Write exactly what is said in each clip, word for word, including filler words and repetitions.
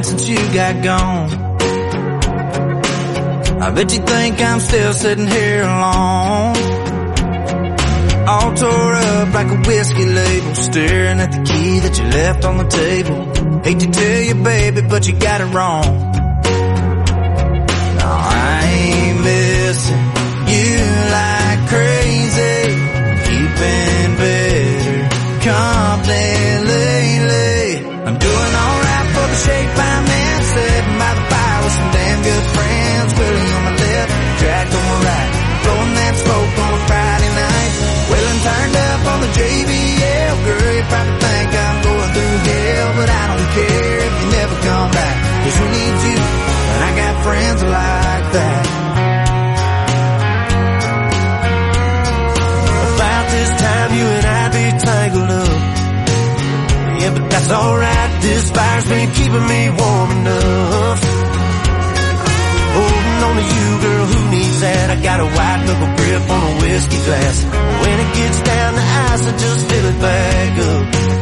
since you got gone. I bet you think I'm still sitting here alone, all tore up like a whiskey label, staring at the key that you left on the table. Hate to tell you, baby, but you got it wrong. No, I ain't missing you like crazy. You've been better company lately. I'm doing alright for the shape I'm in, sitting by the fire with some damn good friends. Willie on my left, Jack on my right, blowing that smoke on a Friday night. Wailing turned up on the J B L. Girl, you probably think I'm going through hell, but I don't care if you never come back, 'cause who needs you when I got friends like that? About this time you and I'd be tangled up, yeah, but that's alright. This fire's been keeping me warm enough. Holding on to you, girl, who needs that? I got a white knuckle grip on a whiskey glass. When it gets down to ice, I just fill it back up.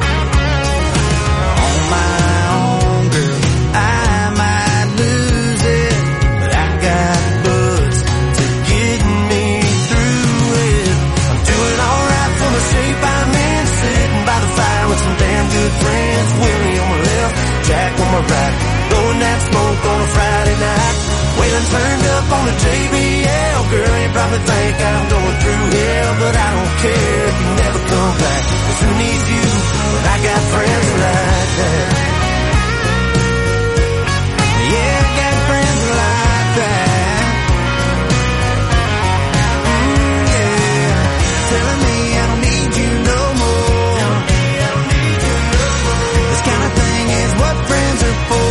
On my own, girl, I might lose it, but I got buds to get me through it. I'm doing alright for the shape I'm in, sitting by the fire with some damn good friends. Willie on my left, Jack on my right, blowing that smoke on a Friday night. Wailing turned up on the J B L. Girl, you probably think I'm going through hell, but I don't care if you never come back, 'cause who needs you when I got friends like that? Yeah, I got friends like that. Mm, yeah, telling me I don't need you no more. This kind of thing is what friends are for.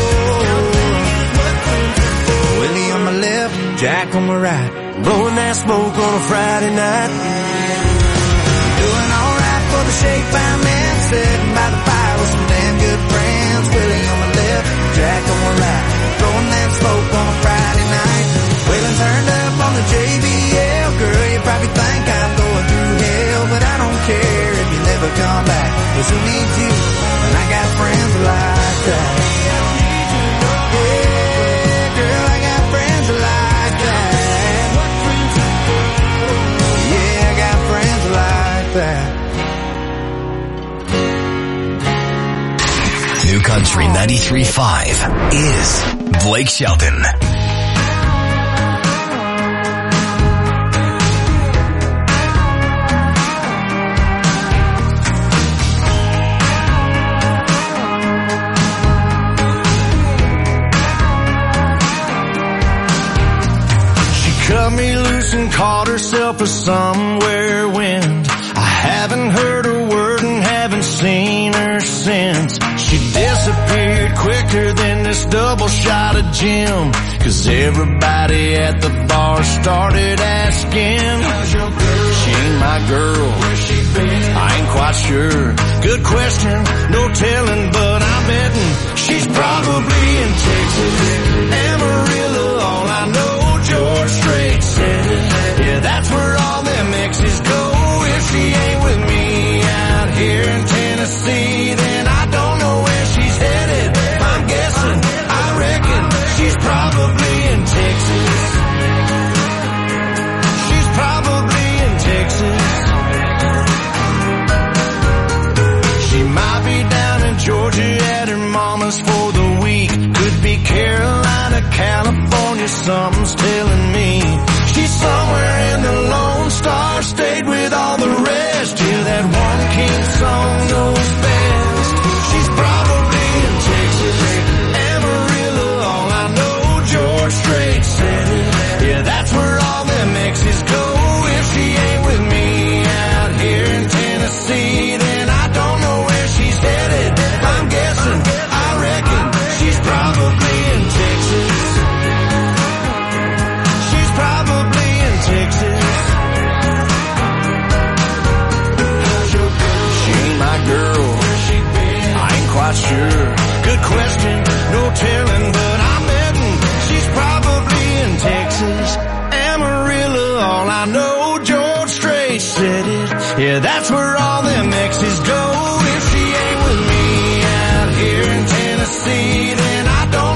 Jack on my right, blowing that smoke on a Friday night. Doing alright for the shape I'm in, sitting by the fire with some damn good friends. Willie on my left, Jack on my right, blowing that smoke on a Friday night. Wailing turned up on the J B L. Girl, you probably think I'm going through hell, but I don't care if you never come back, 'cause who needs you when I got friends like that? Yeah, girl, I got friends like that. New Country ninety-three point five is Blake Shelton. She cut me loose and caught herself a somewhere wind. Haven't heard a word and haven't seen her since. She disappeared quicker than this double shot of gin, 'cause everybody at the bar started asking, how's your girl? She ain't my girl. Where's she been? I ain't quite sure. Good question, no telling, but I'm betting she's probably in Texas. Amarillo, all I know, George Strait said it. Yeah, that's where all them exes go. If she ain't with me out here in Tennessee, then I don't know where she's headed. I'm guessing, I reckon she's probably in Texas. She's probably in Texas. She might be down in Georgia at her mama's for the week. Could be Carolina, California, something's telling me. She's somewhere in the Lone Star State with all the rest. Yeah, that one king song knows best. She's probably in Texas. Amarillo, all I know, George Strait said it. Yeah, that's where all them exes go. If she ain't with me out here in Tennessee, then I don't know where she's headed. I'm guessing, I reckon she's probably in Texas. She's probably in Texas. Girl, I ain't quite sure. Good question, no telling, but I'm betting she's probably in Texas. Amarillo, all I know, George Strait said it. Yeah, that's where all them exes go. If she ain't with me out here in Tennessee, then I don't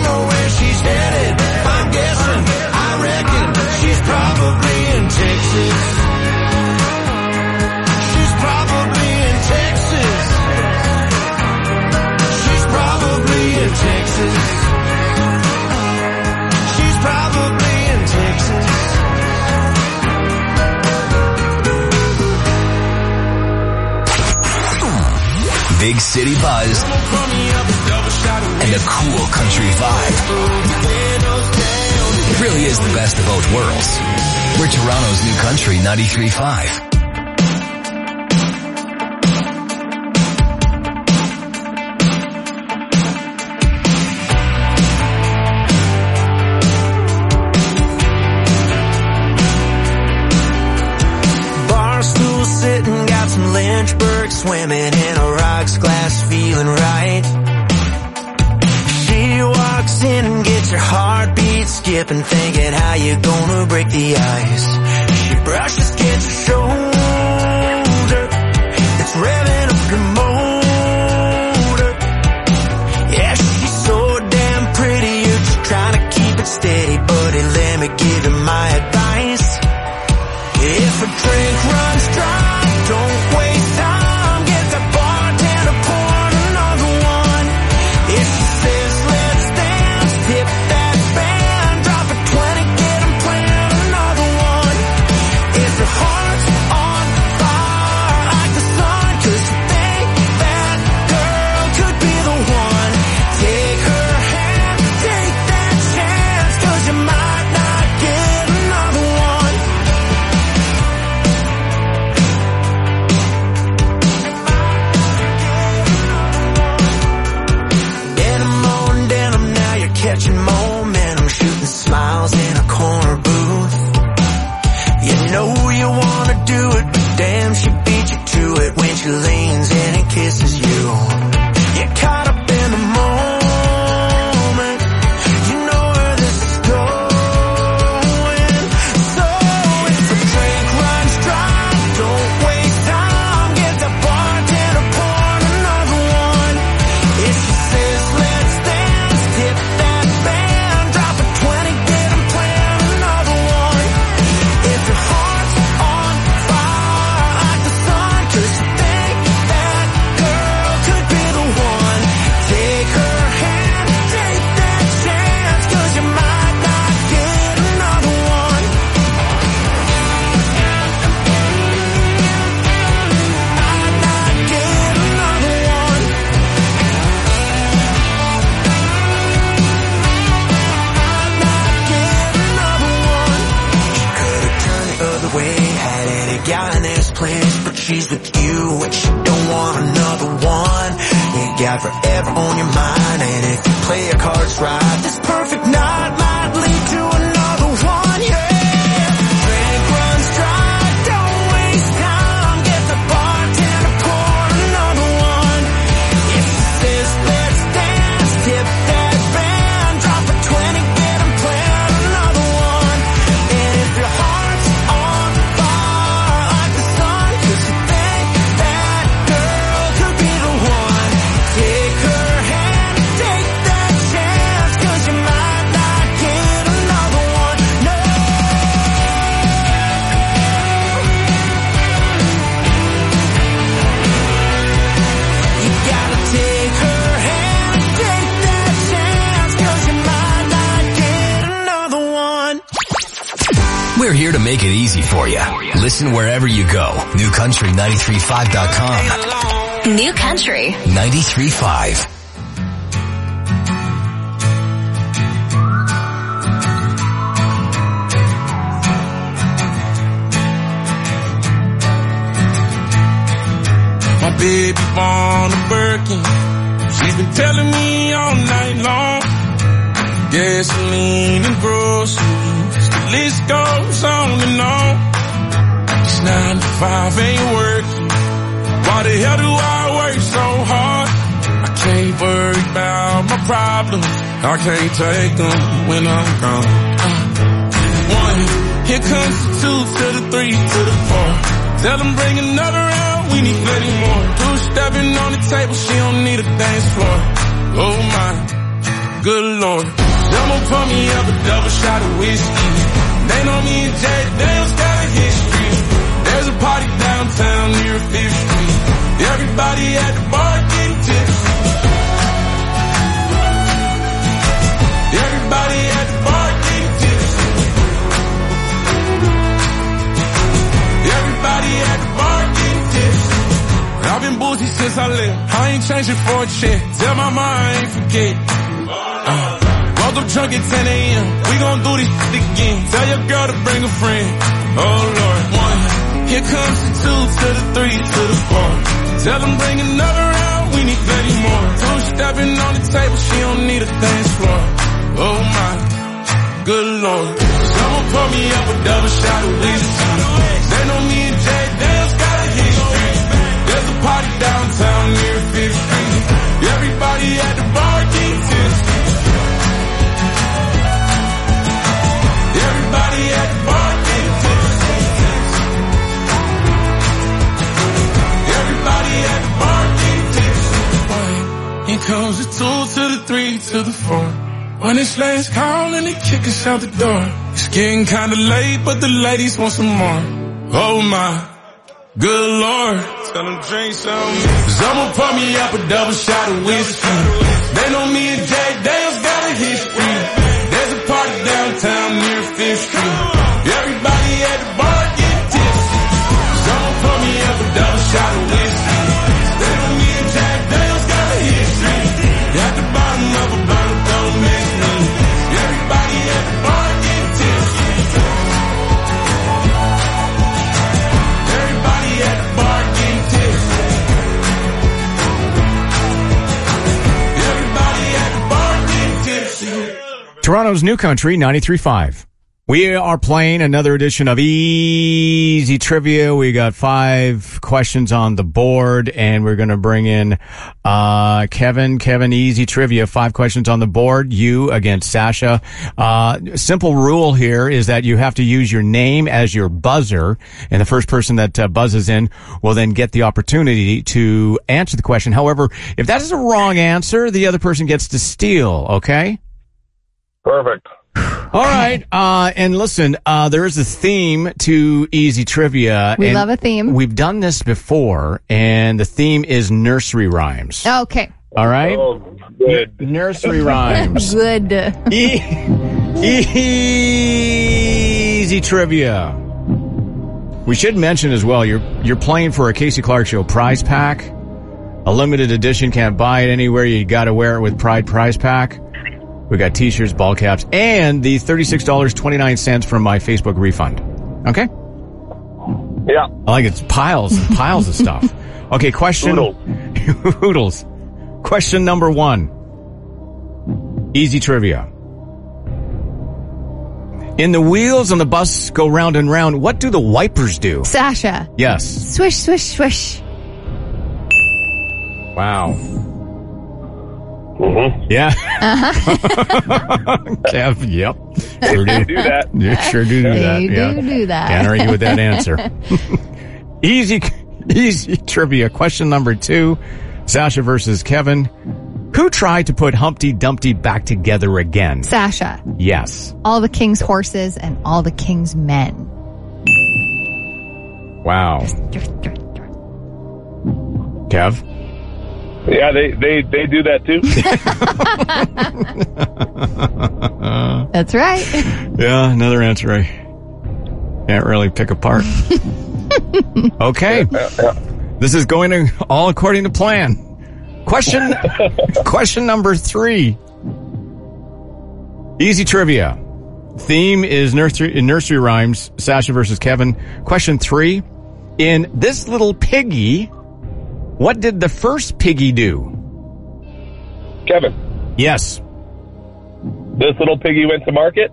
big city buzz and a cool country vibe. It really is the best of both worlds. We're Toronto's New Country ninety-three point five. Swimming in a rocks glass, feeling right. She walks in and gets her heartbeat skipping, thinking how you gonna break the ice. She brushes against her shoulder, it's revving up your motor. Yeah, she's so damn pretty, you're just trying to keep it steady. Buddy, let me give you my advice. If a drink runs dry, don't waste time. Leans in and kisses you. You're caught up in the moment. You know where this is going. So if the drink runs dry, don't waste time. Get the bartender, pour another one. If she says let's dance, tip that band. Drop a twenty, get 'em playing another one. If your heart's on fire like the sun, 'cause you place, but she's with you and she don't want another one. You got forever on your mind, and if you play your cards right, this perfect night might lead to another one. Yeah, drink runs dry, don't waste time. Get the bartender, pour another one. If she says let's dance, tip that band. Drop a twenty, get 'em playing another one. And if your heart's on fire like the sun, 'cause you think that girl could be the one, take her hand, take that chance, 'cause you might not get another one. No, you gotta take her hand, take that chance, 'cause you might not get another one. We're here to make it easy for you. Listen wherever you go. new country nine three five dot com. New Country ninety-three point five. My baby born a Birkin. She's been telling me all night long. Gasoline and groceries, the list goes on and on. This nine to five ain't working. Why the hell do I work so hard? I can't worry about my problems. I can't take them when I'm gone. Uh, one, here comes the two to the three to the four. Tell them bring another round, we need plenty more. Two stepping on the table, she don't need a dance floor. Oh my, good Lord. Someone pour me up a double shot of whiskey. They know me and Jay Dale's got a history. There's a party downtown near Fifth Street. Everybody at the bar getting tipsy. Everybody at the bar getting tipsy. Everybody at the bar getting tipsy. I've been boozy since I left. I ain't ain't change it for a check. Tell my mom I ain't forget. Uh, woke up drunk at ten a.m. We gon' do this shit again. Tell your girl to bring a friend. Oh Lord, one. Here comes the two to the three to the four. Tell them bring another round. We need thirty more. Two stepping on the table. She don't need a dance floor. Oh my, good Lord. Someone pour me up a double shot of whiskey. They know me and Jay Dale's got a history. There's a party downtown near Fifth Street. Everybody at the bar getting tipsy. Everybody at the bar getting tipsy. Everybody at the bar getting tipsy. Here comes the two to the three to the four. When it's last call and they kick us out the door. It's getting kinda late, but the ladies want some more. Oh my, good Lord. Tell them drink some. Someone pour me up a double shot of whiskey. They know me and Jay Dale's got a history. There's a party downtown near Fifth Street. Everybody at the bar get tipsy. Someone pour me up a double shot of whiskey. They know me and Jay Dale's got a history. At the bottom of a bottle, don't miss me. Everybody at the bar get tipsy. Everybody at the bar get tipsy. Everybody at the bar get tipsy. Toronto's New Country ninety-three point five. We are playing another edition of Easy Trivia. We got five questions on the board, and we're going to bring in uh Kevin. Kevin, Easy Trivia, five questions on the board. You against Sasha. Uh simple rule here is that you have to use your name as your buzzer, and the first person that uh, buzzes in will then get the opportunity to answer the question. However, if that is a wrong answer, the other person gets to steal, okay? Perfect. All right, uh, and listen, uh, there is a theme to Easy Trivia. We and love a theme. We've done this before, and the theme is nursery rhymes. Okay. All right? Oh, good. N- nursery rhymes. Good. E- Easy Trivia. We should mention as well, you're you're playing for a Casey Clark Show prize pack. A limited edition, can't buy it anywhere. You got to wear it with Pride prize pack. We got t-shirts, ball caps, and the thirty-six dollars and twenty-nine cents from my Facebook refund. Okay? Yeah. I like it's piles and piles of stuff. Okay, question. Oodles. Oodles. Question number one. Easy trivia. In the wheels on the bus go round and round, what do the wipers do? Sasha. Yes. Swish, swish, swish. Wow. Mm-hmm. Yeah. Uh-huh. Kev, yep. Sure do. do that. Yeah, sure do do that. They yeah. do do that. Can't argue with that answer. easy, easy trivia. Question number two. Sasha versus Kevin. Who tried to put Humpty Dumpty back together again? Sasha. Yes. All the king's horses and all the king's men. Wow. Kev? Yeah, they, they, they do that too. That's right. Yeah, another answer I can't really pick apart. Okay. Yeah, yeah. This is going to all according to plan. Question question number three. Easy trivia. Theme is nursery nursery rhymes. Sasha versus Kevin. Question three. In This Little Piggy, what did the first piggy do? Kevin, Yes. this little piggy went to market.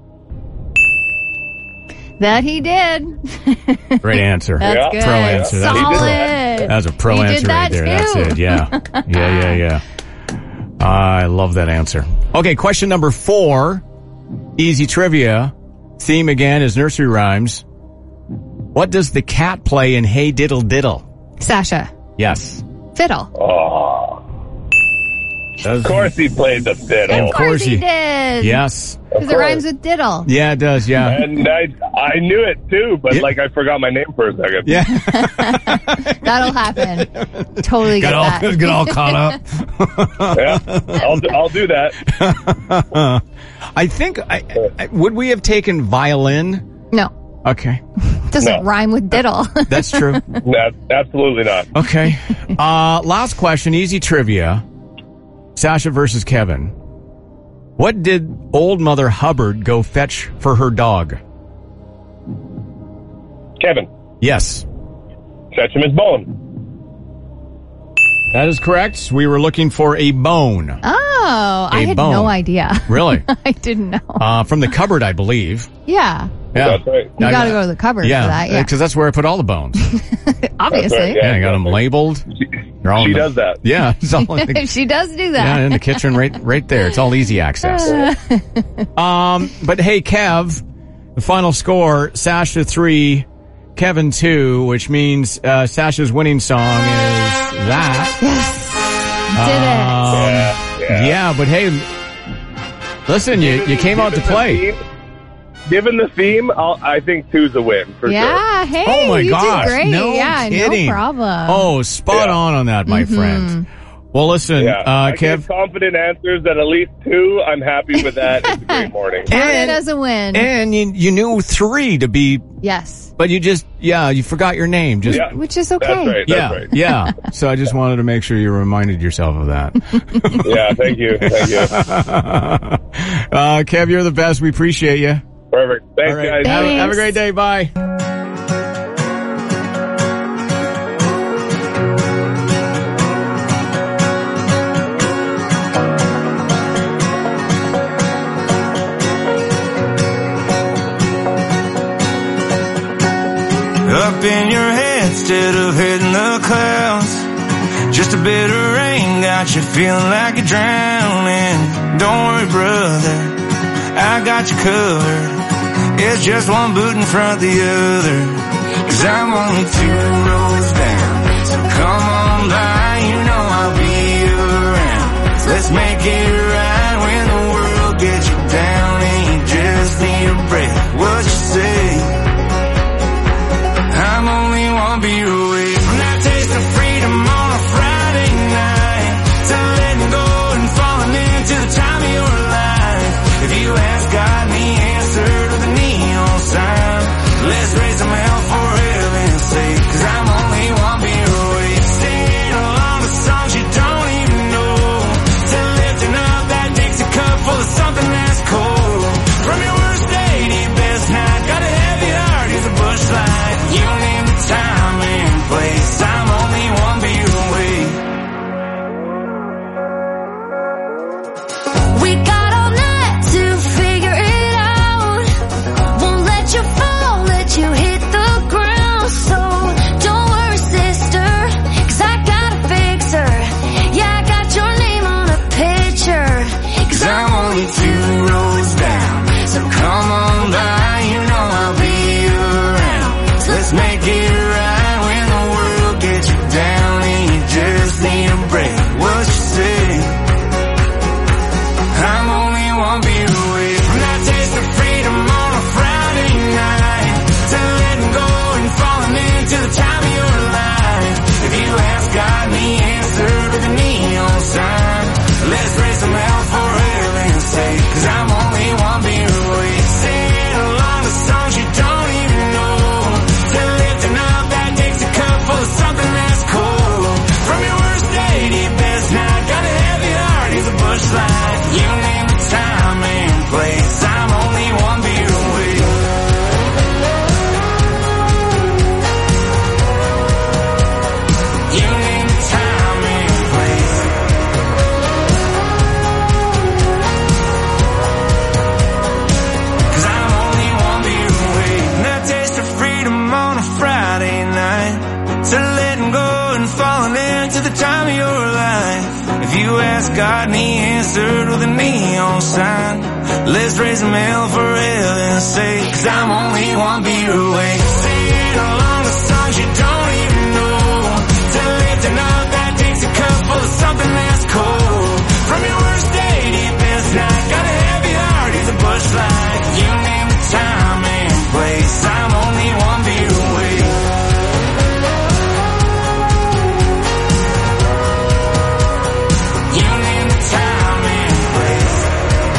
That he did. Great answer. That's Yeah. good. Pro answer. That's a pro- Solid. That's a pro He did answer that right there. too. That's it. Yeah. Yeah, yeah, yeah. I love that answer. Okay, question number four. Easy trivia. Theme again is nursery rhymes. What does the cat play in Hey Diddle Diddle? Sasha. Yes. Fiddle. Oh, of course he played the fiddle. Of course he he- did. Yes. Because it rhymes with diddle. Yeah, it does. Yeah. And I, I knew it too, but Yeah. like I forgot my name for a second. Yeah. That'll happen. Totally get Got all, that. get all caught up. Yeah, I'll, I'll do that. I think, I, I, would we have taken violin? No. Okay. Doesn't No. rhyme with diddle. That's true. No, absolutely not. Okay. Uh, last question, easy trivia. Sasha versus Kevin. What did old Mother Hubbard go fetch for her dog? Kevin, Yes. fetch him his bone. That is correct. We were looking for a bone. Oh, I A had bone. no idea. Really? I didn't know. Uh, from the cupboard, I believe. Yeah. Yeah. That's right. You I- got to go to the cupboard yeah, for that. Yeah. because that's where I put all the bones. Obviously. right, Yeah, I got them labeled. They're all She in the- does that. Yeah, it's all in the, She does do yeah, that. in the kitchen, right, right there. It's all easy access. um, but hey, Kev, the final score: Sasha three, Kevin two, which means uh, Sasha's winning song is that. Yes. Did Um, Yeah, yeah. yeah, but hey, listen, you you came out to Given the play. theme- Given the theme, I'll, I think two's a win for it. sure. Yeah. Hey, Oh my you gosh! did great. No yeah, kidding. no problem. Oh, spot Yeah. on on that, my friend. Well, listen, Yeah, uh, I Kev. gave confident answers at at least two. I'm happy with that. It's a great morning. Count it and- as a win. And you, you knew three to be, yes. but you just, yeah, you forgot your name. Just, Yeah, Which is okay. that's right. That's yeah, right. yeah. So I just wanted to make sure you reminded yourself of that. Yeah, thank you. Thank you. uh, Kev, you're the best. We appreciate you. Perfect. Thanks, All right. guys. Have, Thanks. have a great day. Bye. Up in your head instead of hitting the clouds. Just a bit of rain got you feeling like you're drowning. Don't worry, brother, I got you covered. It's just one boot in front of the other. Cause I'm only two rows down. So come on by, you know I'll be around. Let's make it right when the world gets you down and you just need a break. What you say? I'm only one beer away from that taste of freedom on a Friday night. To letting go and falling into the time of your life. If you ask God and the answer to the neon sign, let's raise some hell for heaven's sake. Cause I'm only one beer away. Singing along the songs you don't even know. To lifting up that Dixie cup full of something that's cold. From your worst day to your best night. Got a heavy heart, here's a bush light. You name the time and place. I'm only one beer away. We got all night to figure it out. Won't let you fall, let you hit the ground. So don't worry, sister, cause I got a fixer. Yeah, I got your name on a picture. Cause I'm only two rows down. So come on by, you know I'll be around. So let's make it right when the world gets you down and you just need a break. What you say? I'm only one beer away from that taste of freedom on a Friday night. To letting go and falling into the time of your life. If you ask God the answer to the neon sign, let's raise some hell for heaven's sake. Cause I'm only one beer away. Singing along the songs you don't even know. To lifting up that Dixie cup full of something that's cold. From your worst day to your best night. Got a heavy heart, here's a bush light. You name the time and place. I'm only one beer away. You name the time and place. Cause I'm only one beer away. And that taste of freedom on a Friday night. To letting go and falling into the time of your life. If you ask God and the answer to the neon sign, let's raise some hell for heaven's sake. Cause I'm only one beer away. Singing along the songs you don't even know. To lifting up that Dixie cup full of something that's cold. From your worst day to your best night. Got a heavy heart, here's a bush light. You name the time and place. I'm only one beer away. You name the time and place.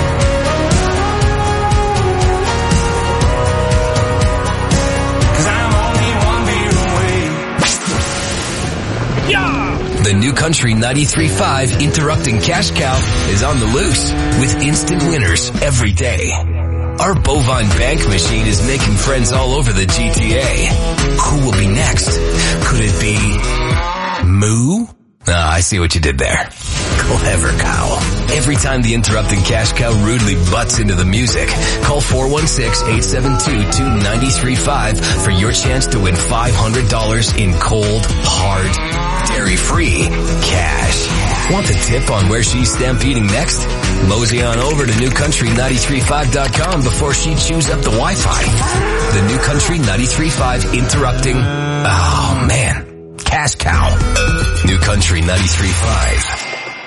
Cause I'm New Country ninety-three point five Interrupting Cash Cow is on the loose with instant winners every day. Our bovine bank machine is making friends all over the G T A. Who will be next? Could it be Moo? Ah, I see what you did there. Clever cow. Every time the Interrupting Cash Cow rudely butts into the music, call four one six, eight seven two, two nine three five for your chance to win five hundred dollars in cold, hard, dairy-free cash. Want the tip on where she's stampeding next? Mosey on over to new country nine three five dot com before she chews up the Wi-Fi. The New Country ninety-three point five Interrupting... Oh, man. Cash Cow. New Country ninety-three point five.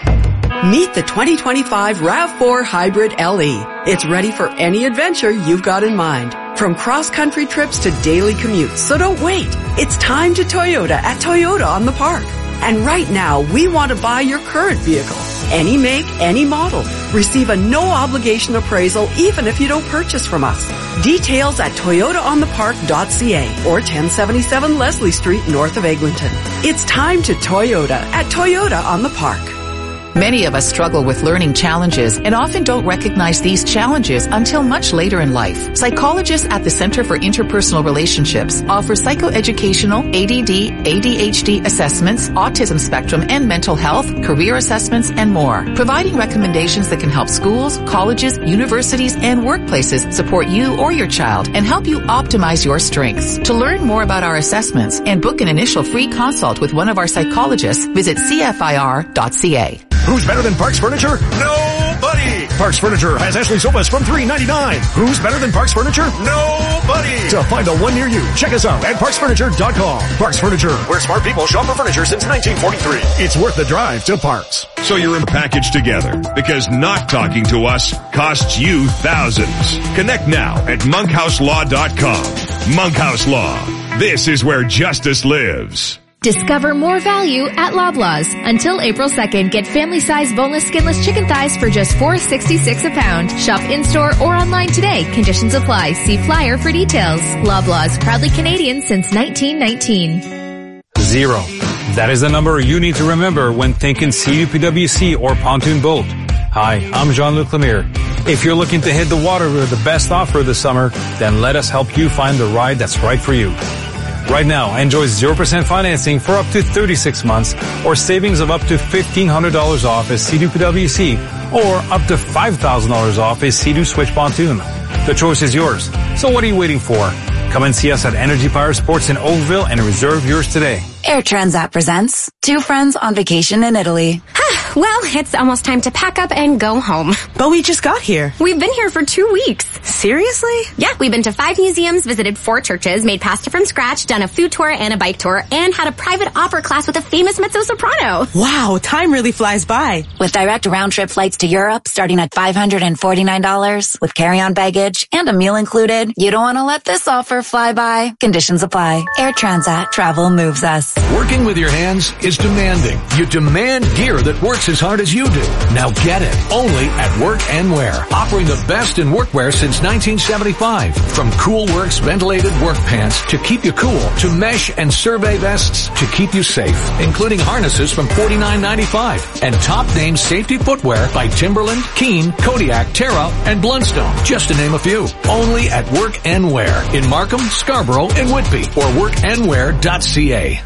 Meet the twenty twenty-five RAV four Hybrid L E. It's ready for any adventure you've got in mind. From cross-country trips to daily commutes, so don't wait. It's time to Toyota at Toyota on the Park. And right now, we want to buy your current vehicle. Any make, any model. Receive a no-obligation appraisal even if you don't purchase from us. Details at toyota on the park dot c a or ten seventy-seven Leslie Street north of Eglinton. It's time to Toyota at Toyota on the Park. Many of us struggle with learning challenges and often don't recognize these challenges until much later in life. Psychologists at the Center for Interpersonal Relationships offer psychoeducational A D D, A D H D assessments, autism spectrum and mental health, career assessments, and more, providing recommendations that can help schools, colleges, universities, and workplaces support you or your child and help you optimize your strengths. To learn more about our assessments and book an initial free consult with one of our psychologists, visit C F I R dot C A. Who's better than Parks Furniture? Nobody! Parks Furniture has Ashley sofas from three ninety-nine. Who's better than Parks Furniture? Nobody! To find the one near you, check us out at parks furniture dot com. Parks Furniture, where smart people shop for furniture since nineteen forty-three. It's worth the drive to Parks. So you're in package together because not talking to us costs you thousands. Connect now at monkhouse law dot com. Monkhouse Law. This is where justice lives. Discover more value at Loblaws. Until April second, get family-size boneless skinless chicken thighs for just four dollars and sixty-six cents a pound. Shop in-store or online today. Conditions apply. See flyer for details. Loblaws, proudly Canadian since nineteen nineteen. Zero. That is the number you need to remember when thinking C D P W C or pontoon boat. Hi, I'm Jean-Luc Lemire. If you're looking to hit the water with the best offer this summer, then let us help you find the ride that's right for you. Right now, enjoy zero percent financing for up to thirty-six months or savings of up to fifteen hundred dollars off a Sea-Doo P W C or up to five thousand dollars off a Sea-Doo Switch pontoon. The choice is yours. So what are you waiting for? Come and see us at Energy Power Sports in Oakville and reserve yours today. Air Transat presents Two Friends on Vacation in Italy. Well, it's almost time to pack up and go home. But we just got here. We've been here for two weeks. Seriously? Yeah, we've been to five museums, visited four churches, made pasta from scratch, done a food tour and a bike tour, and had a private opera class with a famous mezzo-soprano. Wow, time really flies by. With direct round-trip flights to Europe starting at five hundred forty-nine dollars with carry-on baggage and a meal included, you don't want to let this offer fly by. Conditions apply. Air Transat. Travel moves us. Working with your hands is demanding. You demand gear that works as hard as you do. Now get it. Only at Work and Wear. Offering the best in workwear since nineteen seventy-five. From Cool Works ventilated work pants to keep you cool, to mesh and survey vests to keep you safe, including harnesses from forty-nine ninety-five and top name safety footwear by Timberland, Keen, Kodiak, Terra, and Blundstone, just to name a few. Only at Work and Wear in Markham, Scarborough, and Whitby, or work and wear dot c a.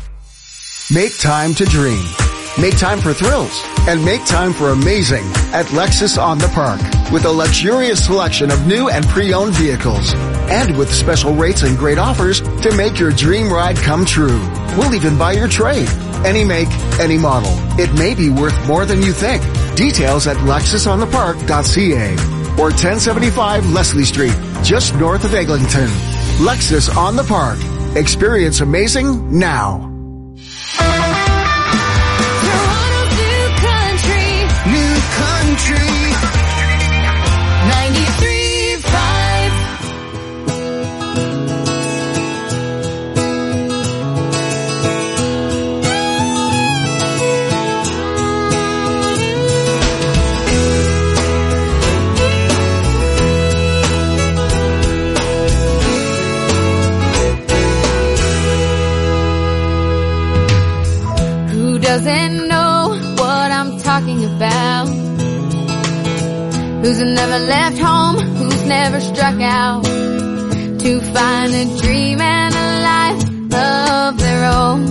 Make time to dream. Make time for thrills. And make time for amazing at Lexus on the Park. With a luxurious selection of new and pre-owned vehicles. And with special rates and great offers to make your dream ride come true. We'll even buy your trade. Any make, any model. It may be worth more than you think. Details at lexus on the park dot c a or ten seventy-five Leslie Street, just north of Eglinton. Lexus on the Park. Experience amazing now. ninety-three point five. Who doesn't know talking about? Who's never left home, who's never struck out to find a dream and a life of their own.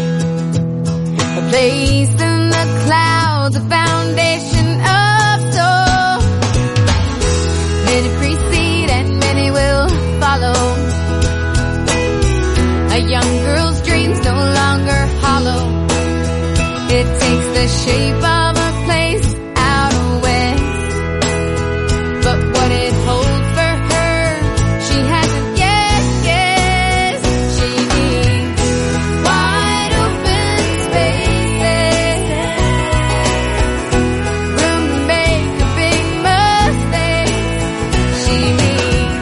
A place in the clouds, a foundation of soul. Many precede and many will follow. A young girl's dreams no longer hollow. It takes the shape of a place out west. But what it holds for her, she hasn't yet guessed. She needs wide open spaces, room to make a big mistake. She needs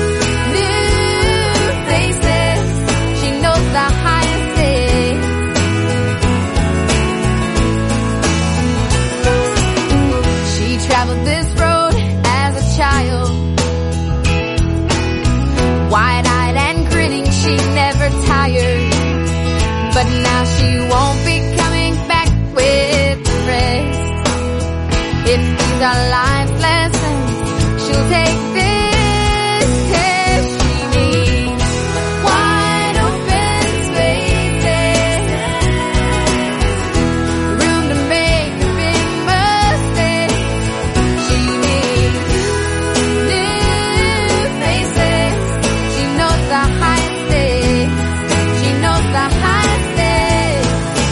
new places. She knows the highest stakes. She traveled this road as a child, wide-eyed and grinning, she never tired. But now she won't be coming back with the rest. If these are life lessons, she'll take this test. She needs wide open spaces, room to make a big mistake. She needs new faces. She knows the highest stakes. She knows the highest stakes.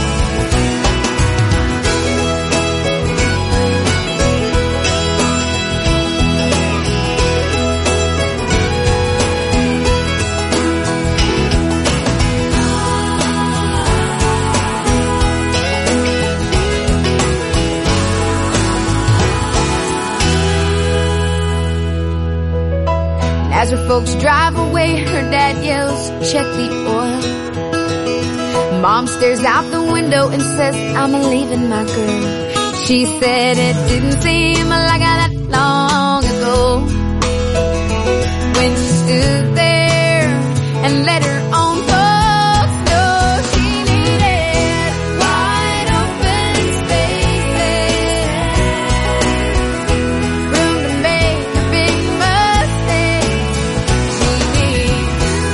As her folks drive away, her dad yells, check the oil. Mom stares out the window and says, I'm leaving my girl. She said it didn't seem like that long ago when she stood there and let her own folks know she needed wide open spaces, room to make a big mistake. She needs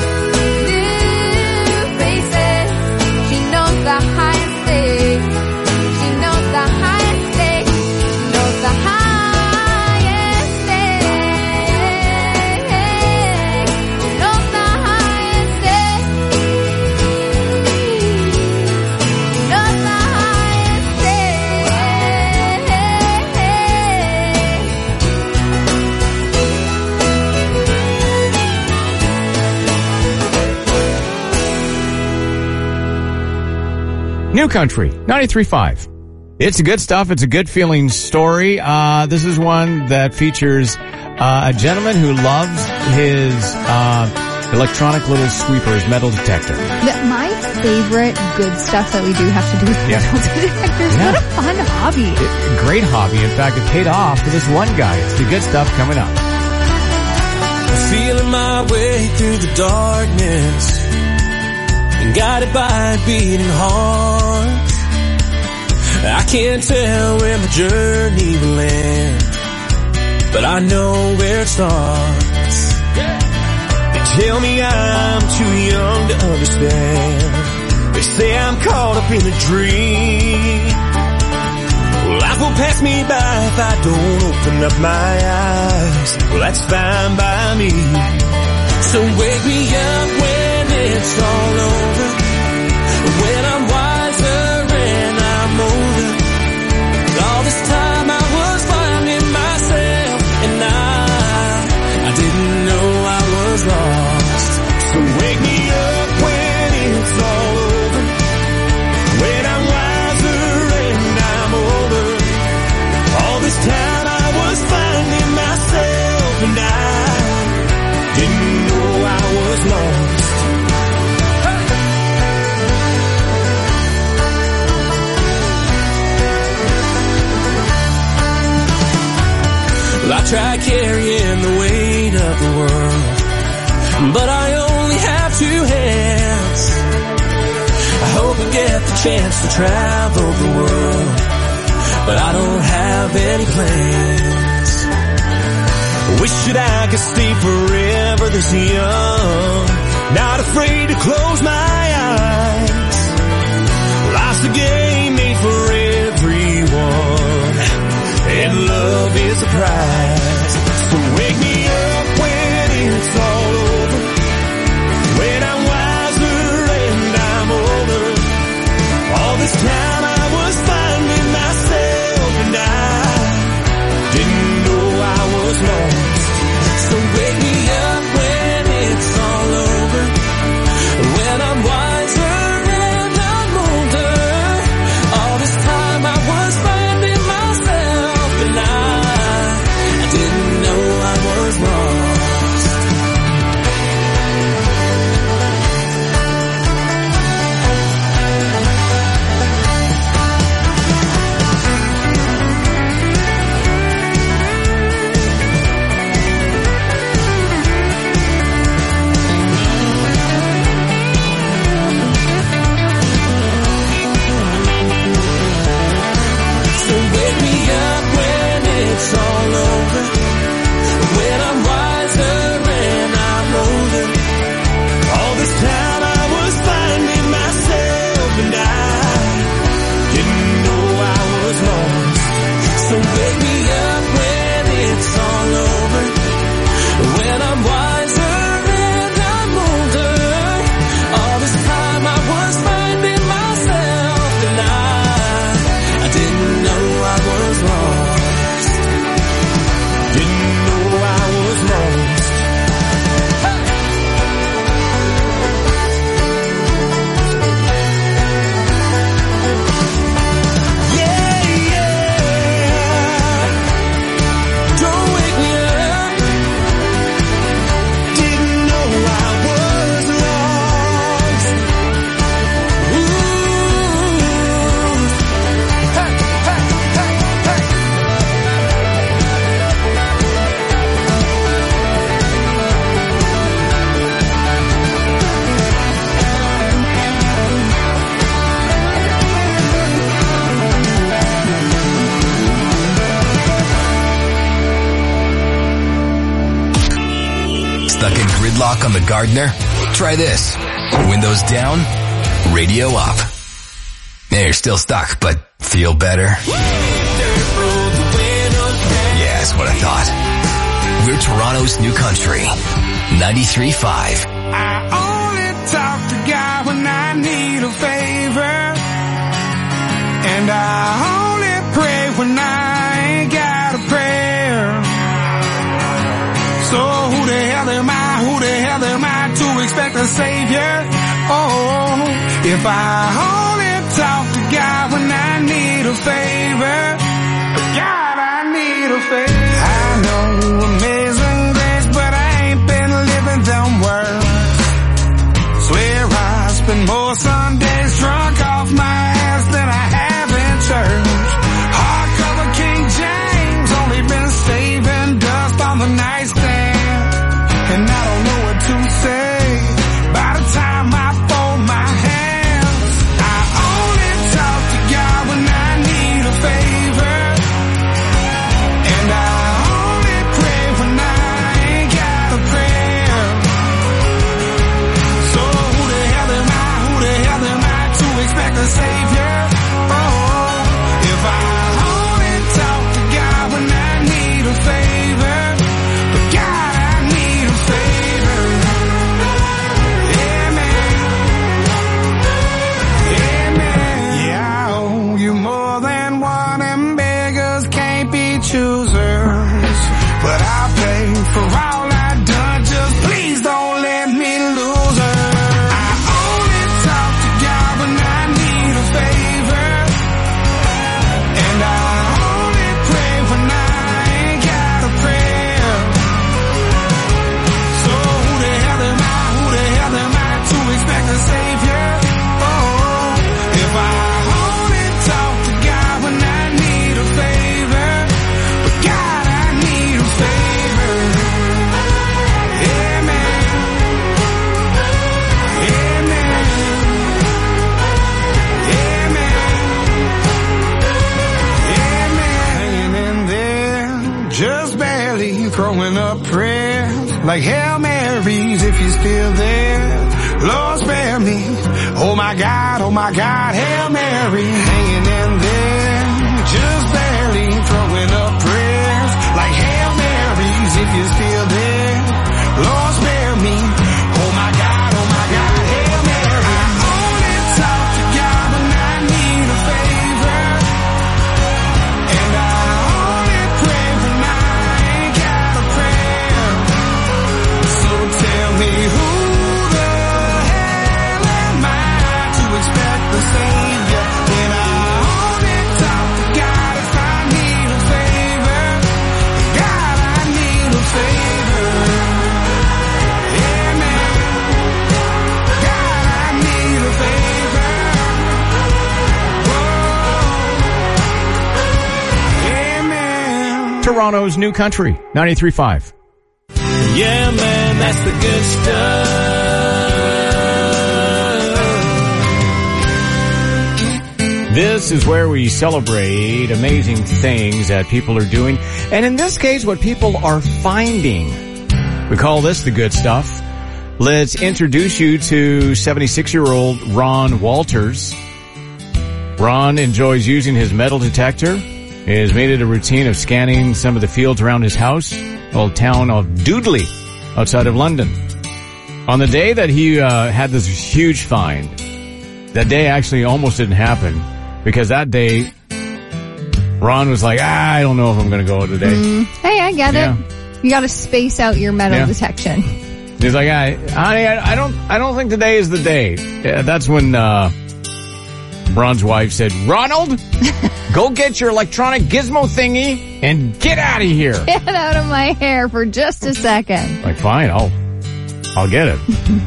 new faces. She knows the highest stakes. She knows the highest stakes. She knows the highest stakes. She knows the highest stakes. She knows the highest New Country, ninety-three point five. It's a good stuff. It's a good feeling story. Uh, this is one that features uh, a gentleman who loves his uh, electronic little sweepers, metal detector. The, my favorite good stuff that we do have to do with Yeah. metal detectors. Yeah. What a fun hobby. It- great hobby. In fact, it paid off for this one guy. It's the good stuff coming up. Feeling my way through the darkness and guided by a beating heart. I can't tell where my journey will end, but I know where it starts. They tell me I'm too young to understand. They say I'm caught up in a dream. Life will pass me by if I don't open up my eyes. Well, that's fine by me. So wake me up when it's all over, when I'm wiser and I'm older. All this time I was finding myself, and I, I didn't know I was lost. So wake me up when it's all over, when I'm wiser and I'm older. All this time I was finding myself, and I didn't know I was lost. Well, I tried carrying the weight of the world, but I only have two hands. I hope I get the chance to travel the world but I don't have any plans. Wish that I could stay forever this young, not afraid to close my eyes. Life's a game made for everyone, and love is a prize. So wake me up when it's all over, when I'm wiser and I'm older. All this time I was finding myself, and I didn't know I was lost. So wake me up when it's all over, when I'm wiser and I'm older. All this time I was finding myself, and I, I didn't know I was lost. It's all over, when I'm wiser and I'm older. All this time I was finding myself, and I didn't know I was lost. So wake me up when it's all over, when I'm wiser and I'm older. All this time I was finding myself, and I, I didn't know I was lost. Didn't know I was lost. Yeah, yeah. Don't wake me up. Didn't know I was lost. Ooh. Hey, hey, hey, hey. Stuck in gridlock on the Gardner? Try this. Windows down, radio up. Yeah, you're still stuck, but feel better? Yeah, that's what I thought. We're Toronto's new country. ninety-three point five. I only talk to God when I need a favor, and I only pray when I ain't got a prayer. So who the hell am I, who the hell am I to expect a savior? Oh, if I only talk to God when I need a favor, God, I need a favor. I know amazing grace, but I ain't been living them words. Swear I spend more Sundays drunk off my ass than I have in church. Hardcover King James, only been saving dust on the nightstand, and I don't know what to say by the time I fold my hands. I only talk to God when I need a favor, and I only pray when I ain't got a prayer. So who the hell am I, who the hell am I to expect a savior? Oh, if I only talk to God when I need a favor, but God, I need a favor. Yeah, man. Yeah, man. Yeah, I owe you more than one, and beggars can't be choosers. But I'll pay for all I've done, just please don't let me lose her. I only talk to God when I need a favor. throwing up prayers like Hail Marys if you're still there. Lord spare me. Oh my God, oh my God, Hail Mary, hanging in there, just barely throwing up prayers like Hail Marys if you're still there. Lord spare me. Oh my God, oh my God, Hail Mary. I only talk to God when I need a favor, and I only pray when I ain't got a prayer. So tell me who the hell am I to expect the Savior? And I only talk to God if I need a favor. God, I need a favor. Amen. God, I need a favor. Whoa. Amen. Toronto's New Country, ninety-three point five. Yeah, man, that's the good stuff. This is where we celebrate amazing things that people are doing, and in this case, what people are finding. We call this the good stuff. Let's introduce you to seventy-six-year-old Ron Walters. Ron enjoys using his metal detector. He has made it a routine of scanning some of the fields around his house, old town of Doodley, outside of London. On the day that he uh, had this huge find, that day actually almost didn't happen, because that day, Ron was like, ah, I don't know if I'm going to go today. Mm, hey, I get Yeah. it. You got to space out your metal Yeah. detection. He's like, I, honey, I, I don't, I don't think today is the day. Yeah, that's when uh, Ron's wife said, Ronald, go get your electronic gizmo thingy and get out of here. Get out of my hair for just a second. Like, fine, I'll, I'll get it.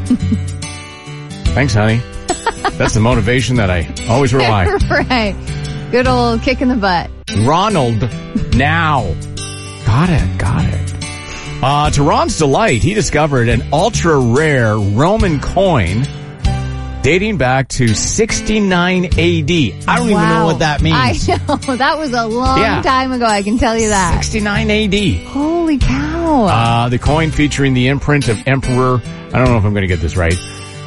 Thanks, honey. That's the motivation that I always rely. Right. Good old kick in the butt. Ronald, now. Got it, got it. Uh, to Ron's delight, he discovered an ultra-rare Roman coin dating back to sixty-nine A D. I don't even know Wow. what that means. I know. That was a long Yeah. time ago, I can tell you that. sixty-nine A D. Holy cow. Uh, the coin featuring the imprint of Emperor, I don't know if I'm going to get this right,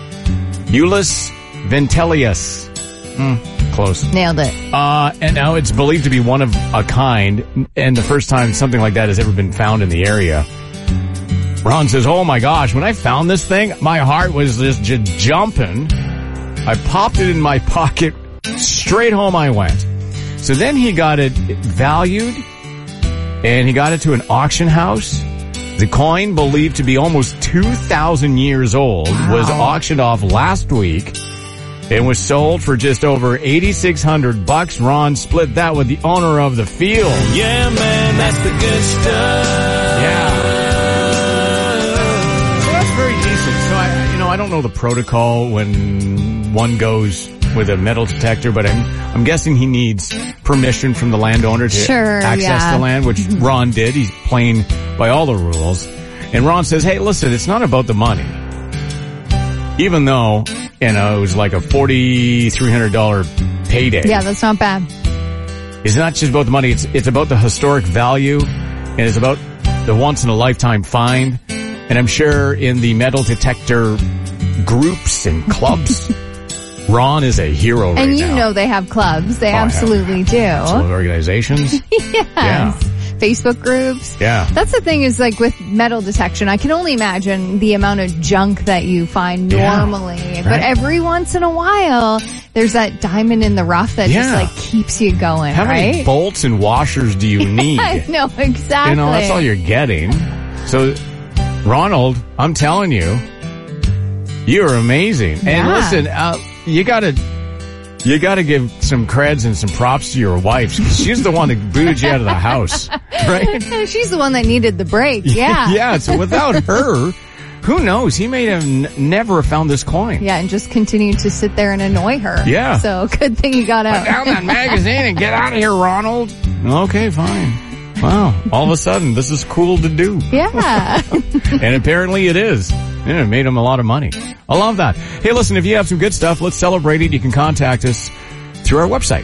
Iulius Vitellius. Hmm, close. Nailed it. Uh, and now it's believed to be one of a kind, and the first time something like that has ever been found in the area. Ron says, oh my gosh, when I found this thing, my heart was just j- jumping. I popped it in my pocket. Straight home I went. So then he got it valued, and he got it to an auction house. The coin, believed to be almost two thousand years old, Wow. was auctioned off last week. It was sold for just over eighty-six hundred bucks. Ron split that with the owner of the field. Yeah, man, that's the good stuff. Yeah. So that's very decent. So I, you know, I don't know the protocol when one goes with a metal detector, but I'm, I'm guessing he needs permission from the landowner to Sure, access yeah. the land, which Ron did. He's playing by all the rules. And Ron says, hey, listen, it's not about the money. Even though, you know, it was like a forty-three hundred dollars payday. Yeah, that's not bad. It's not just about the money. It's, it's about the historic value, and it's about the once-in-a-lifetime find. And I'm sure in the metal detector groups and clubs, Ron is a hero right And you now. know they have clubs. They Oh, I have- absolutely do. Some organizations. Yes. Yeah. Facebook groups. Yeah. That's the thing is like with metal detection, I can only imagine the amount of junk that you find Yeah. normally. But Right. every once in a while, there's that diamond in the rough that just Yeah. like keeps you going, How right? many bolts and washers do you need? I know, exactly. You know, that's all you're getting. So, Ronald, I'm telling you, you're amazing. And Yeah. listen, uh, you gotta, you gotta give some creds and some props to your wife. She's the one that booted you out of the house, right? She's the one that needed the break. Yeah. Yeah, so without her, who knows? He may have n- never have found this coin. Yeah, and just continued to sit there and annoy her. Yeah. So good thing he got out. Put down that magazine and get out of here, Ronald. Okay, fine. Wow. All of a sudden, this is cool to do. Yeah. And apparently it is. Yeah, it made him a lot of money. I love that. Hey, listen, if you have some good stuff, let's celebrate it. You can contact us through our website.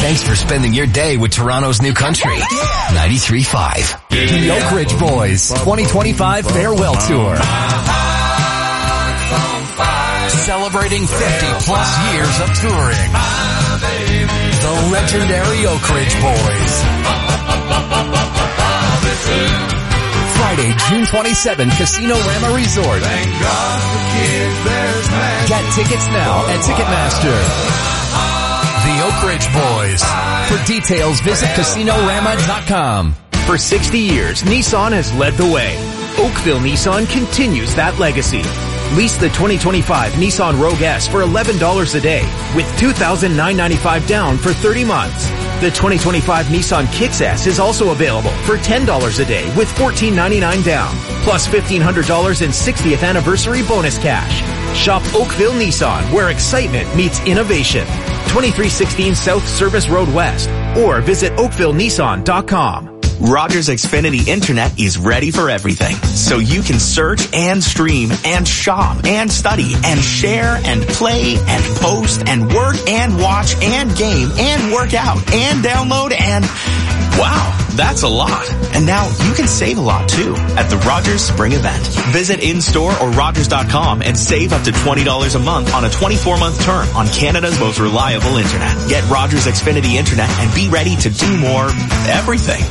Thanks for spending your day with Toronto's new country. ninety-three point five. The Oak Ridge Boys twenty twenty-five Farewell Tour. Celebrating fifty plus years of touring. The legendary Oak Ridge Boys. Friday, June twenty-seventh, Casino Rama Resort. Get tickets now at Ticketmaster. The Oak Ridge Boys. For details, visit casino rama dot com. For sixty years, Nissan has led the way. Oakville Nissan continues that legacy. Lease the twenty twenty-five Nissan Rogue S for eleven dollars a day with two thousand nine hundred ninety-five dollars down for thirty months. The twenty twenty-five Nissan Kicks S is also available for ten dollars a day with fourteen ninety-nine down, plus fifteen hundred dollars in sixtieth anniversary bonus cash. Shop Oakville Nissan, where excitement meets innovation. twenty-three sixteen South Service Road West, or visit oakville nissan dot com. Rogers Xfinity Internet is ready for everything, so you can search and stream and shop and study and share and play and post and work and watch and game and work out and download and wow, that's a lot. And now you can save a lot too at the Rogers Spring Event. Visit in-store or rogers dot com and save up to twenty dollars a month on a twenty-four month term on Canada's most reliable internet. Get Rogers Xfinity Internet and be ready to do more everything.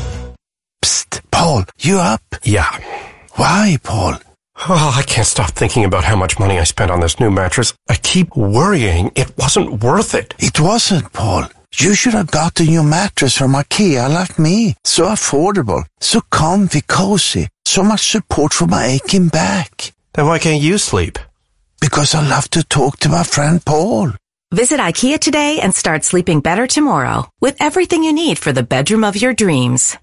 Paul, you up? Yeah. Why, Paul? Oh, I can't stop thinking about how much money I spent on this new mattress. I keep worrying it wasn't worth it. It wasn't, Paul. You should have gotten your mattress from IKEA like me. So affordable, so comfy, cozy, so much support for my aching back. Then why can't you sleep? Because I love to talk to my friend Paul. Visit IKEA today and start sleeping better tomorrow with everything you need for the bedroom of your dreams.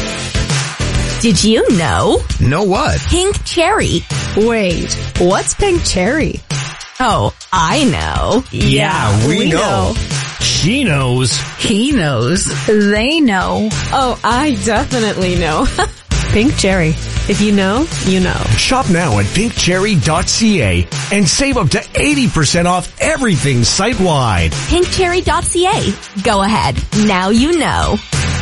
Did you know? Know what? Pink cherry. Wait, what's pink cherry? Oh, I know. Yeah, we, we know. know. She knows. He knows. They know. Oh, I definitely know. Pink cherry. If you know, you know. Shop now at pink cherry dot c a and save up to eighty percent off everything site-wide. pink cherry dot c a. Go ahead. Now you know.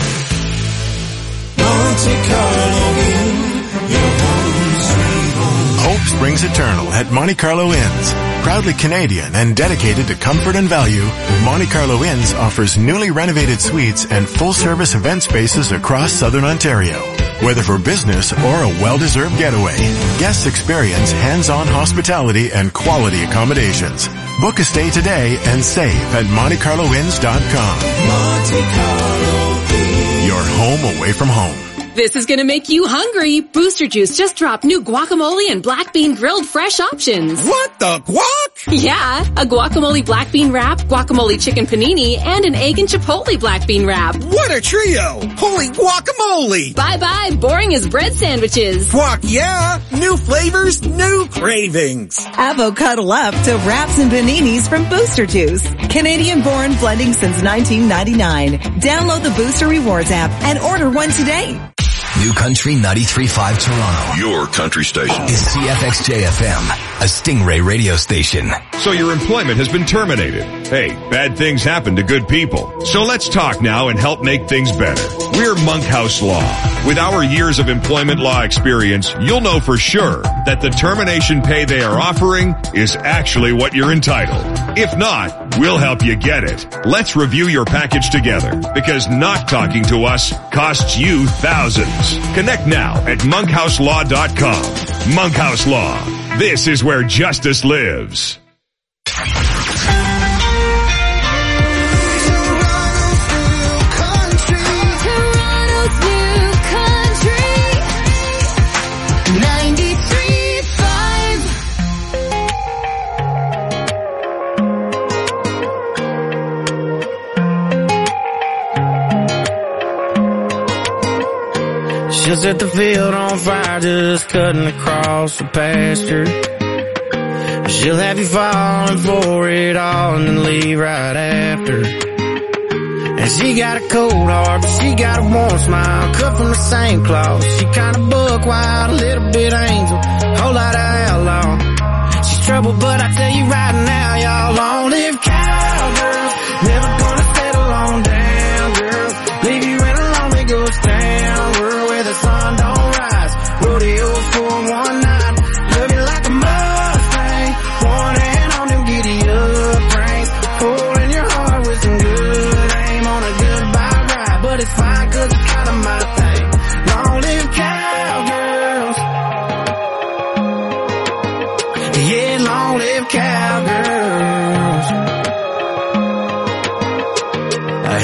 Hope springs eternal at Monte Carlo Inns. Proudly Canadian and dedicated to comfort and value, Monte Carlo Inns offers newly renovated suites and full-service event spaces across southern Ontario. Whether for business or a well-deserved getaway, guests experience hands-on hospitality and quality accommodations. Book a stay today and save at monte carlo inns dot com. Monte Carlo. Your home away from home. This is gonna make you hungry. Booster Juice just dropped new guacamole and black bean grilled fresh options. What the guac? Yeah, a guacamole black bean wrap, guacamole chicken panini, and an egg and chipotle black bean wrap. What a trio! Holy guacamole! Bye-bye, boring as bread sandwiches. Guac, yeah! New flavors, new cravings. Avocado up to wraps and paninis from Booster Juice. Canadian-born blending since nineteen ninety-nine. Download the Booster Rewards app and order one today. New Country ninety-three point five Toronto. Your country station. Is C F X J F M, a Stingray radio station. So your employment has been terminated. Hey, bad things happen to good people. So let's talk now and help make things better. We're Monkhouse Law. With our years of employment law experience, you'll know for sure that the termination pay they are offering is actually what you're entitled. If not, we'll help you get it. Let's review your package together, because not talking to us costs you thousands. Connect now at monkhouse law dot com. Monkhouse Law. This is where justice lives. She'll set the field on fire just cutting across the pasture. She'll have you falling for it all and then leave right after. And she got a cold heart, but she got a warm smile, cut from the same cloth. She kinda buck wild, a little bit angel, whole lot of outlaw. She's trouble, but I tell you right now, y'all long live cowgirls, never gonna settle on down.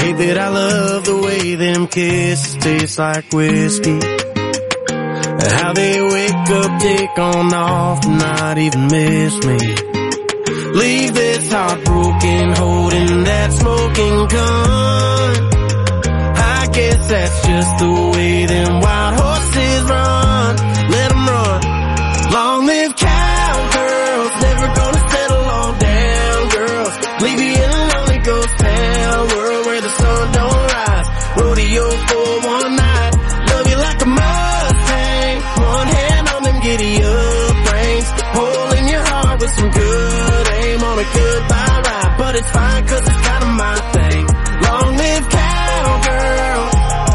hate that I love the way them kisses taste like whiskey. How they wake up, take on off, not even miss me. Leave this heartbroken, holding that smoking gun. I guess that's just the way them wild horses run. Let them run. Long live cowgirls, never gonna settle on down girls. Leave you in a lonely ghost town, world where the sun don't rise. Rodeo for one night, love you like a Mustang. One hand on them giddy up reins, hole in your heart with some good aim on a goodbye ride. But it's fine cause it's kinda my thing. Long live cowgirls.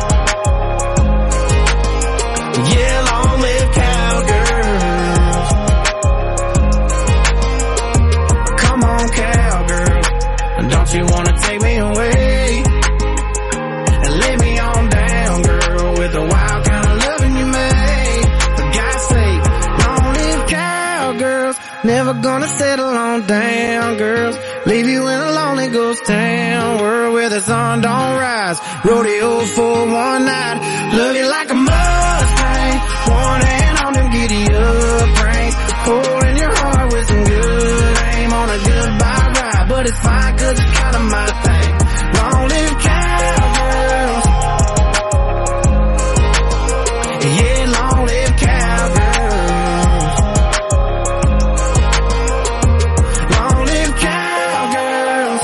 Yeah, long live cowgirls. Come on, cowgirl. Don't you wanna take me away and lay me on down, girl, with the wild kind of loving you made. For God's sake, long live cowgirls. Never gonna settle on down, girls. Leave you in a lonely ghost town, world where the sun don't rise. Rodeo for one night, love you like a Mustang. One hand on them giddy up reins, holding your heart with some good aim on a goodbye ride. But it's fine cause it's kinda my thing. Long live cowgirls. Yeah, long live cowgirls. Long live cowgirls.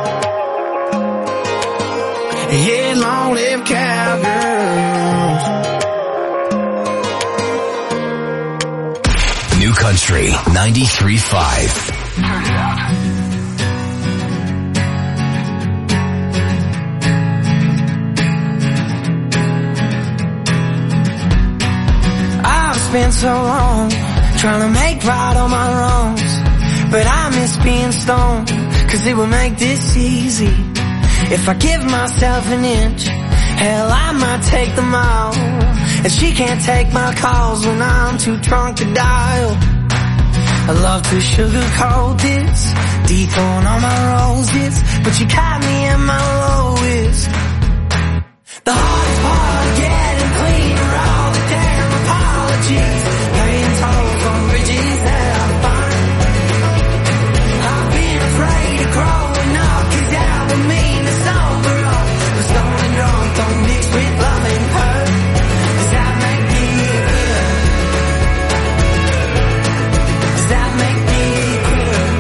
Yeah, long live cowgirls. New Country ninety-three point five. Turn it out. I've spent so long trying to make right all my wrongs, but I miss being stoned, cause it would make this easy. If I give myself an inch, hell, I might take the mile. And she can't take my calls when I'm too drunk to dial. I love to sugarcoat this, dethrone all my roses, but you caught me at my lowest. The hardest part of getting clean are all the damn apologies, paying tolls on bridges that I find. I've been afraid of growing up, cause that would mean to sober up. But stoned and drunk don't mix with love and hurt. Does that make me good? Does that make me good?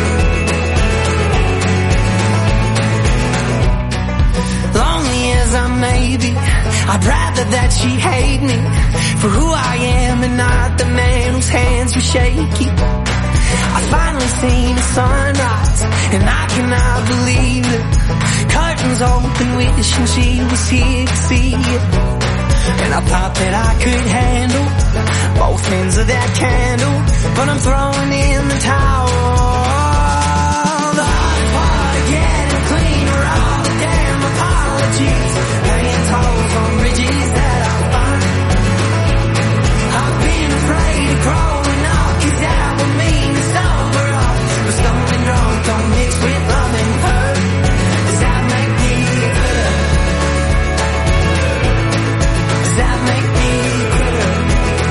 Lonely as I may be, I'd rather that she hate me for who I am and not the man whose hands were shaky. I finally seen the sunrise and I cannot believe it. Curtains open, wishing she was here to see it. And I thought that I could handle both ends of that candle, but I'm throwing in the towel. The hardest part of getting clean are all the damn apologies, paying tolls on bridges that I find. I've been afraid of growing up, cause that would mean to sober up. But stoned and drunk don't mix with love and hurt. Does that make me good? Does that make me good?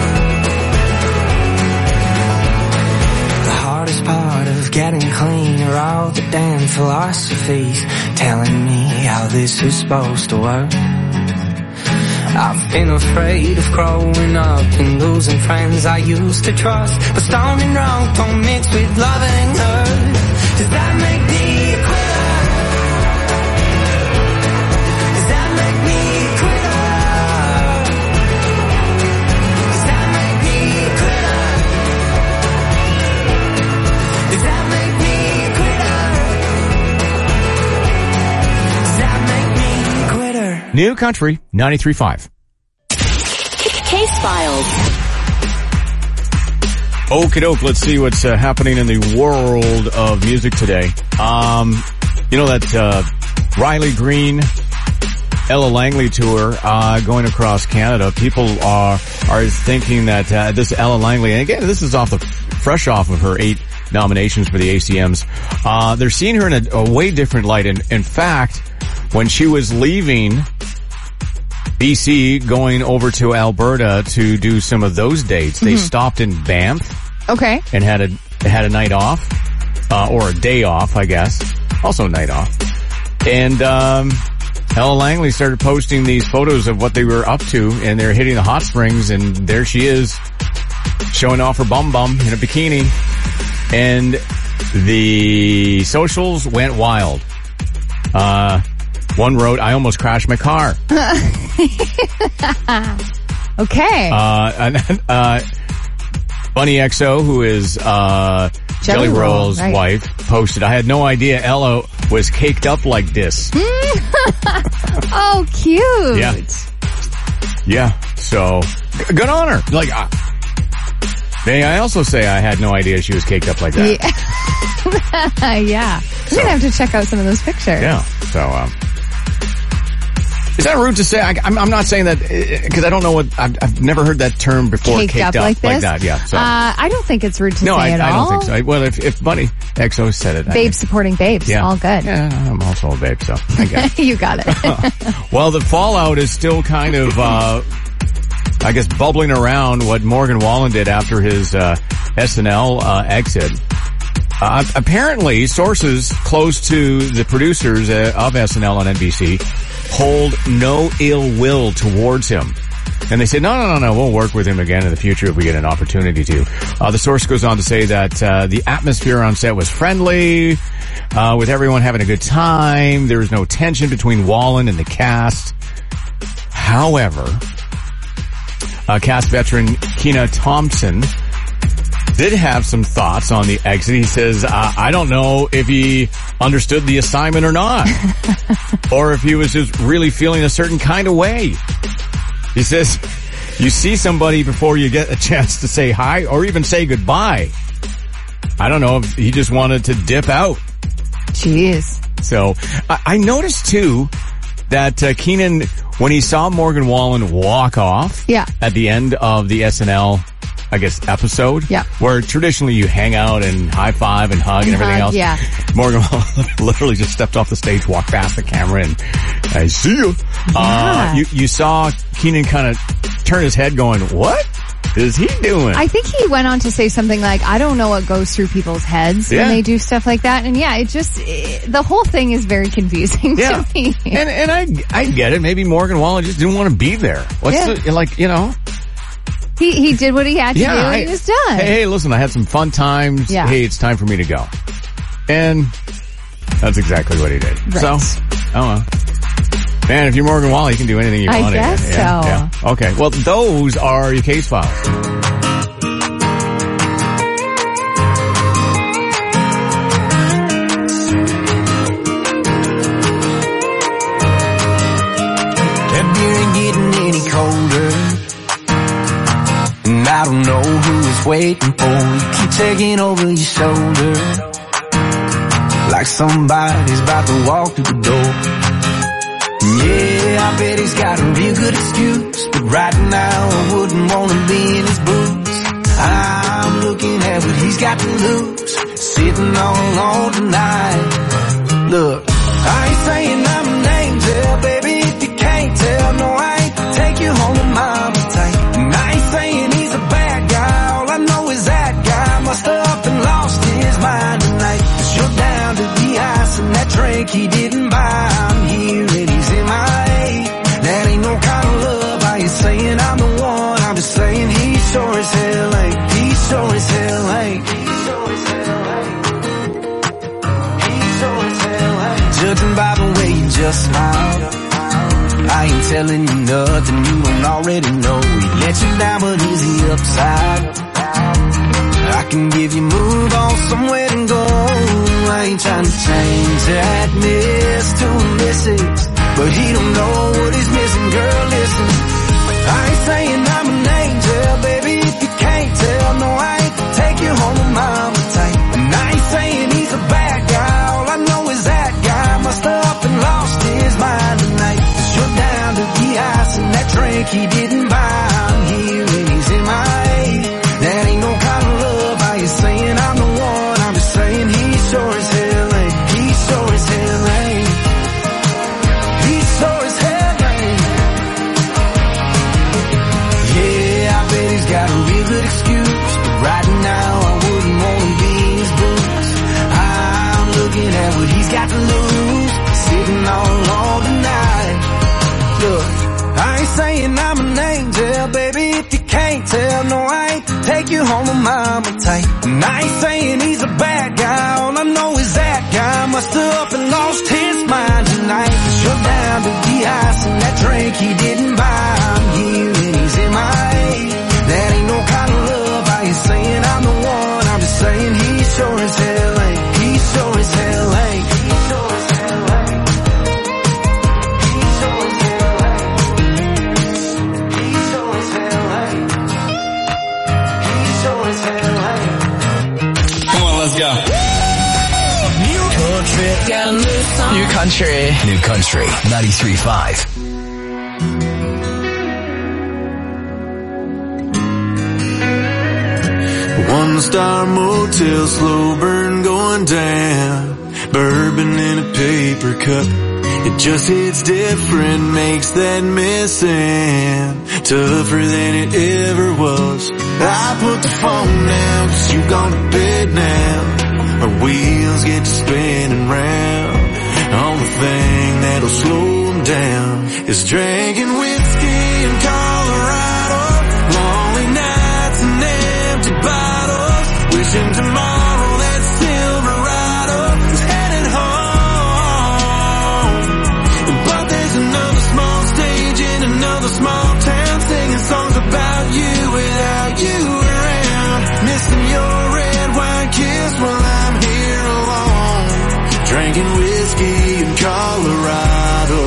The hardest part of getting clean are all the damn philosophies telling me how this is supposed to work. I've been afraid of growing up and losing friends I used to trust, but stoned and drunk don't mix with love and hurt. Does that make me a quitter? Does that make me a quitter? Does that make me a quitter? Does that make me a quitter? Does that make me a quitter? New Country ninety-three point five. Case Files. Okie doke, let's see what's uh, happening in the world of music today. Um, you know that uh, Riley Green, Ella Langley tour uh, going across Canada. People are are thinking that uh, this Ella Langley, and again, this is off the fresh off of her eight nominations for the A C Ms. Uh, they're seeing her in a, a way different light. And in fact, when she was leaving B C, going over to Alberta to do some of those dates, they Mhm. stopped in Banff Okay. and had a had a night off, uh, or a day off, I guess. Also a night off. And um, Ella Langley started posting these photos of what they were up to, and they're hitting the hot springs, and there she is, showing off her bum bum in a bikini. And the socials went wild. Uh, one wrote, "I almost crashed my car." Okay. Uh, and, uh, Bunny X O, who is, uh, Jelly, Jelly Roll, Roll's right. wife, posted, "I had no idea Ella was caked up like this." Oh, cute. Yeah. Yeah. So, g- good on her. Like, uh, may I also say I had no idea she was caked up like that. Yeah. yeah. I'm going to have to check out some of those pictures. Yeah. So, um, is that rude to say? I, I'm, I'm not saying that because I don't know what I've, I've never heard that term before. Caked, up, like this? that. Yeah. So. Uh, I don't think it's rude to no, say I, at I all. don't think so. I, well, if, if Bunny X O said it, I Babes supporting babes. Yeah. All good. Yeah, I'm also a babe, so I guess. You got it. Well, the fallout is still kind of, uh, I guess, bubbling around what Morgan Wallen did after his uh, S N L uh, exit. Uh, apparently, sources close to the producers uh, of S N L on N B C hold no ill will towards him. And they said, no, no, no, no, we'll work with him again in the future if we get an opportunity to. Uh, the source goes on to say that uh, the atmosphere on set was friendly, uh, with everyone having a good time. There was no tension between Wallen and the cast. However, uh, cast veteran Keena Thompson did have some thoughts on the exit. He says, uh, I don't know if he understood the assignment or not, or if he was just really feeling a certain kind of way. He says, you see somebody before you get a chance to say hi or even say goodbye. I don't know if he just wanted to dip out. Jeez. So I, I noticed too that uh, Keenan, when he saw Morgan Wallen walk off yeah. at the end of the S N L, I guess, episode, yeah. where traditionally you hang out and high five and hug and, and everything hug, else. Yeah. Morgan Wallen literally just stepped off the stage, walked past the camera, and I see you. Yeah. Uh, you, you saw Keenan kind of turn his head going, what is he doing? I think he went on to say something like, I don't know what goes through people's heads Yeah. when they do stuff like that. And yeah, it just, it, the whole thing is very confusing Yeah. to me. And, and I, I get it. Maybe Morgan Wallen just didn't want to be there. What's Yeah. the, like, you know? He, he did what he had to Yeah, do and I- he was done. Hey, hey, listen, I had some fun times. Yeah. Hey, it's time for me to go. And that's exactly what he did. Right. So, oh well. Man, if you're Morgan Wallen, you can do anything you I want. guess yeah, so. Yeah. Okay. Well, those are your case files. That beer ain't getting any colder, and I don't know who is waiting for you. Keep taking over your shoulder, like somebody's about to walk through the door. Yeah, I bet he's got a real good excuse, but right now I wouldn't want to be in his boots. I'm looking at what he's got to lose, sitting all alone tonight. Look, I ain't saying I'm an angel, baby, if you can't tell. No, I ain't take you home to mama tight. And I ain't saying he's a bad guy, all I know is that guy must have up and lost his mind tonight. 'Cause you're down to the ice and that drink he didn't buy. I'm here and he's in my eight. That ain't no kind of love. I ain't saying I'm the one, I'm just saying he sure as hell ain't. He sure as hell ain't. He sure as hell ain't. He sure as hell ain't. Judging by the way you just smiled, I ain't telling you nothing you don't already know. He let you down, but is he upside? I can give you move on somewhere and go. I ain't trying to change that miss to a missus, but he don't know what he's missing, girl, listen. I ain't saying I'm an angel, baby, if you can't tell. No, I ain't take you home to mama tight. And I ain't saying he's a bad guy, all I know is that guy must have up and lost his mind tonight. 'Cause you're down to the ice and that drink he didn't buy. I'm here and he's in my eight. That ain't no kind of love. I ain't saying I'm the one, I'm just saying he sure as hell ain't. He sure as hell ain't. my mama type. And I ain't saying he's a bad guy, all I know is that guy must have up and lost his mind tonight. Cause you're down to de-ice and that drink he didn't buy. I'm here and he's in my head. That ain't no kind of love, I ain't saying I'm the one, I'm just saying he sure as hell ain't. He sure as hell ain't. He sure as hell ain't. He sure as hell ain't. He sure as hell ain't. He sure as hell ain't. Come on, let's go. New country. Got a new song. New country. New country. ninety-three point five. One star motel, slow burn going down. Bourbon in a paper cup. It just hits different, makes that missing tougher than it ever was. I put the phone down, cause you gone to bed now. Our wheels get to spinning round. Only thing that'll slow them down is drinking whiskey in Colorado. Lonely nights and empty bottles. Wishing tomorrow that Silverado is headed home. But there's another small stage in another small town, singing songs about you without you around. Missing your red wine kiss while I'm here alone. Drinking whiskey in Colorado.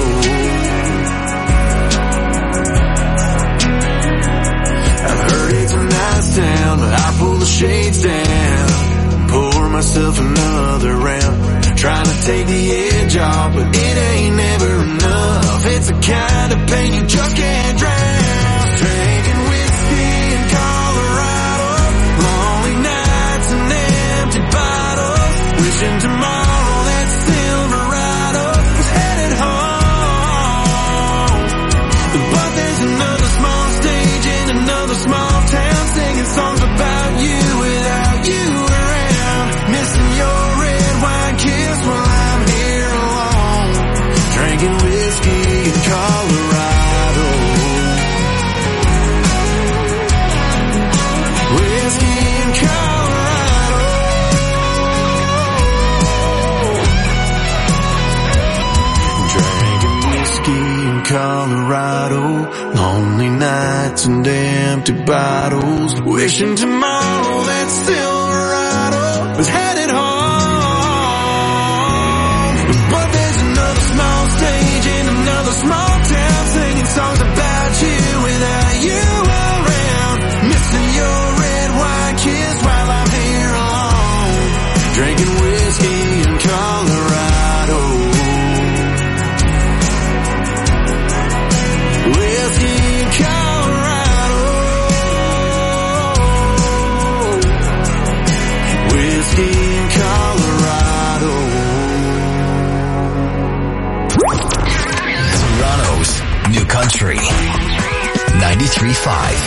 I've heard it's a nice town, but I pull the shades down, pour myself another round, trying to take the edge off, but it ain't never enough. It's the kind of pain you just can't drown. Drinking whiskey in Colorado, lonely nights and empty bottles, wishing tomorrow that Silverado was headed home. But there's another small stage in another small town, singing songs about you without you around. Missing your red wine kiss while I'm here alone. Drinking whiskey in Colorado. Whiskey in Colorado. Drinking whiskey in Colorado. Lonely nights and empty bottles. Wishing tomorrow that Silverado was headed home. But there's another small stage in another small town, singing songs about you without you around. Missing your red wine kiss while I'm here alone. Drinking whiskey in Colorado. Whiskey in Colorado. Whiskey in Colorado. Toronto's New Country. ninety-three point five.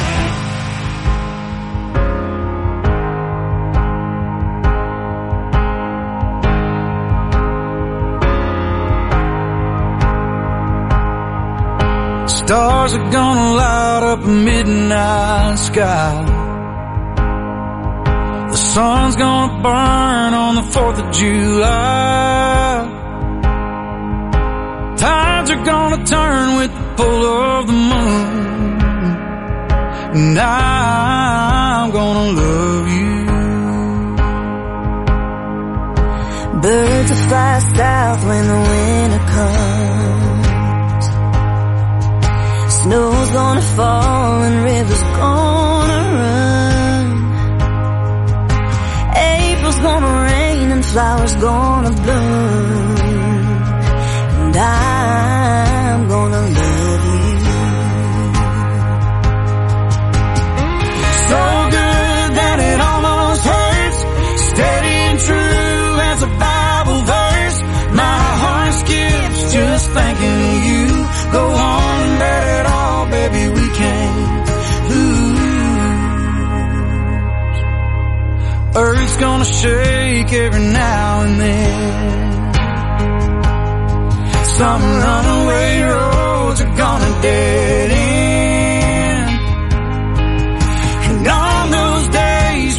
Stars are gonna light up a midnight sky. The sun's gonna burn on the fourth of July. Tides are gonna turn with the pull of the moon. And I'm gonna love you. Birds will fly south when the winter comes. Snow's gonna fall and rivers gonna run. April's gonna rain and flowers gonna bloom. And I'm gonna love you. So good that it almost hurts. Steady and true as a Bible verse. My heart skips just thinking of you. Go on and let it all, baby, we can't lose. Earth's gonna shake every now and then. Some runaway roads are gonna dead end. And on those days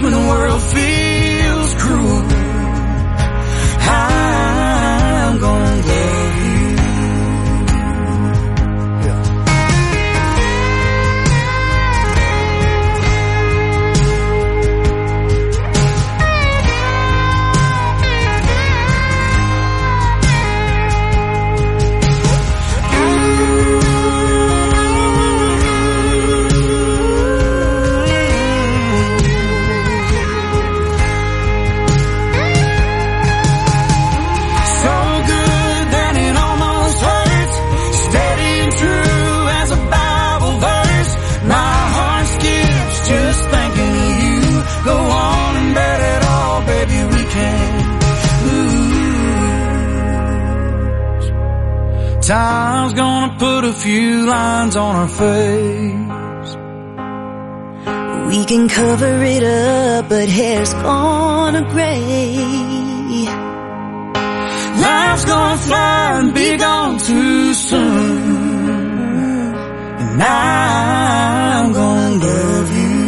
Time's gonna put a few lines on our face. We can cover it up, but hair's gonna gray. Life's gonna fly and be gone too soon. And I'm gonna love you.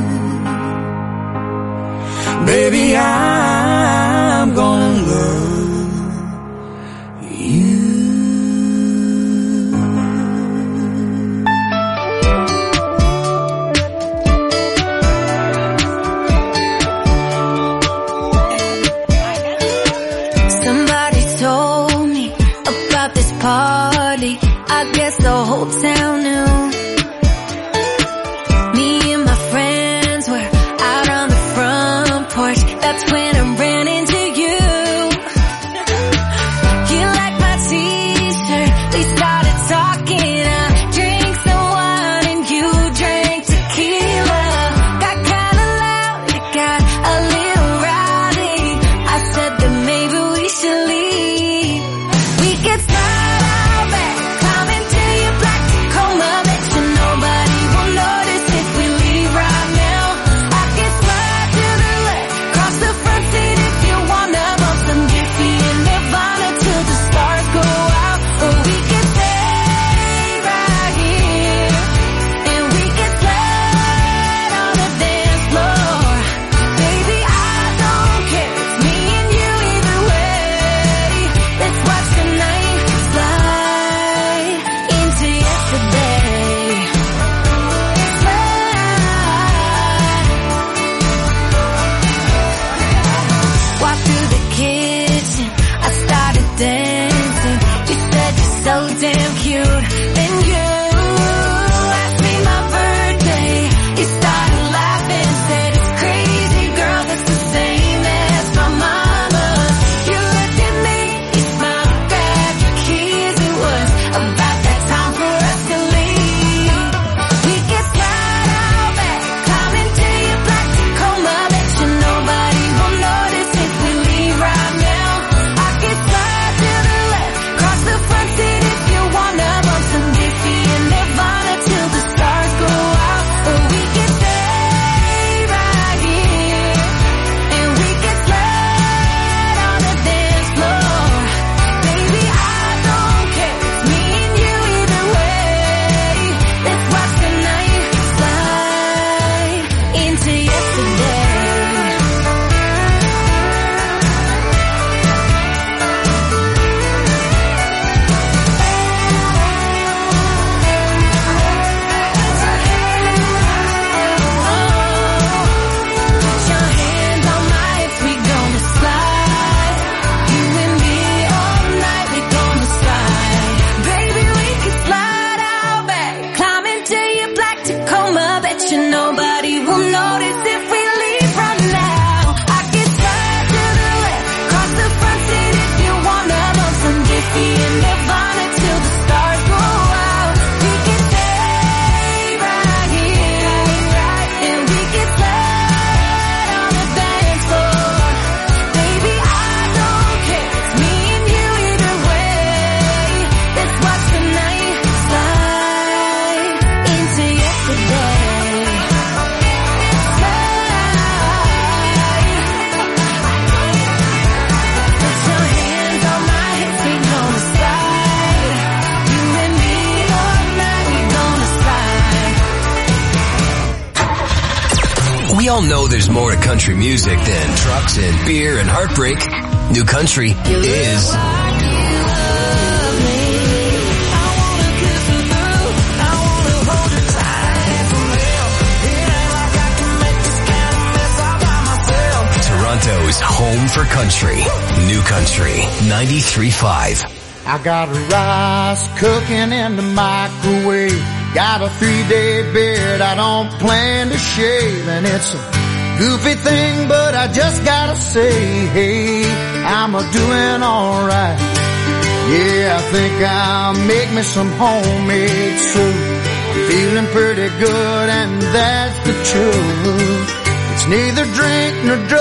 Baby, I'm gonna love you. Somebody told me about this party. I guess the whole town knew. Me and my friends were out on the front porch. That's when I ran into you. You liked my t-shirt. We started talking. I drank some wine and you drank tequila. Got kinda loud, it got a little rowdy. I said that maybe we should leave. We could slide out back, climb into your black Tacoma. Bet you nobody will notice if we leave right now. I can slide to the left, cross the front seat if you wanna bump some Jiffy and Nirvana till the stars go out. Or we could stay right here and we could slide on the dance floor. Baby, I don't care, it's me and you either way. Let's watch the night slide into yesterday. Slide. Walk through the kitchen, I started dancing. You said you're so damn cute. Then you asked me my birthday. You started laughing, said it's crazy, girl, that's the same as my mama's. You looked at me, you smiled, grabbed your keys. It was about that time for us to leave. We could slide out back, climb into your black Tacoma. Bet you nobody will notice if we leave right now. I could slide to the left, cross the front seat if you wanna bump some Jiffy and Nirvana till the stars go out. Or we could stay right here and we could slide on the dance floor. Baby, I don't care, it's me and you either way. Let's watch the night slide into yesterday. Put your hands on my hips, we gonna slide. You and me all night, we gonna slide. Baby, we can slide out back, climb into your black Tacoma. Bet you nobody will notice if we leave right now. I can slide to the left, cross the front seat if you wanna bump some Jiffy and Nirvana till the stars go out. We can stay right here and we can slide on the dance floor. Baby, I don't care, it's me and you either way. Let's watch the night slide into yesterday. Slide. Put your hands on my hips, we gonna slide. You and me all night, we gonna slide. We all know there's more to country music than trucks and beer and heartbreak. New country is Toronto's home for country. New country ninety-three point five. I got rice cooking in the microwave. Got a three-day beard I don't plan to shave. And it's a goofy thing, but I just gotta say, hey, I'm a doing alright. Yeah, I think I'll make me some homemade soup. Feeling pretty good, and that's the truth. It's neither drink nor drug.